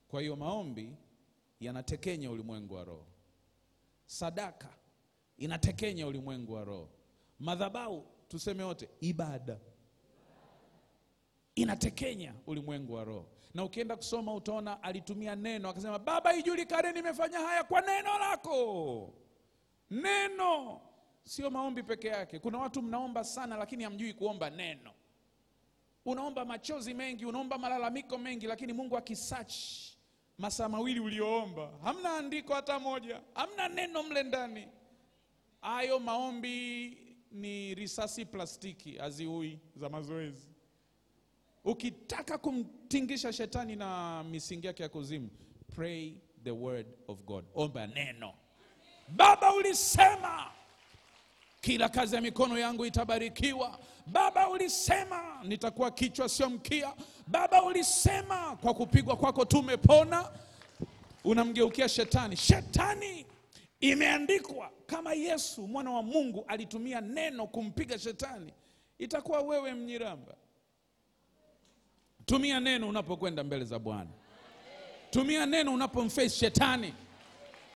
Kwa hiyo maombi yanatekenya ulimwengu wa roho. Sadaka inatekenya ulimwengu wa roho. Madhabahu, tuseme wote, ibada inatekenya ulimwengu wa roho. Na ukienda kusoma utaona alitumia neno, akasema Baba ijulikane nimefanya haya kwa neno lako. Neno sio maombi peke yake. Kuna watu mnaomba sana lakini hamjui kuomba neno. Unaomba machozi mengi, unaomba malalamiko mengi, lakini Mungu akisearch masaa mawili ulioomba, hamna andiko hata moja, hamna neno mle ndani. Hayo maombi ni risasi plastiki, haziui, za mazoezi. Ukitaka kumtingisha shetani na misingi yake ya kuzimu, pray the word of God. Omba neno. Baba ulisema kila kazi ya mikono yangu itabarikiwa. Baba ulisema nitakuwa kichwa sio mkia. Baba ulisema kwa kupigwa kwako tumepona. Unamgeukia shetani. Shetani, imeandikwa, kama Yesu mwana wa Mungu alitumia neno kumpiga shetani, itakuwa wewe mnyiramba. Tumia neno unapokwenda mbele za Bwana. Tumia neno unapomface shetani.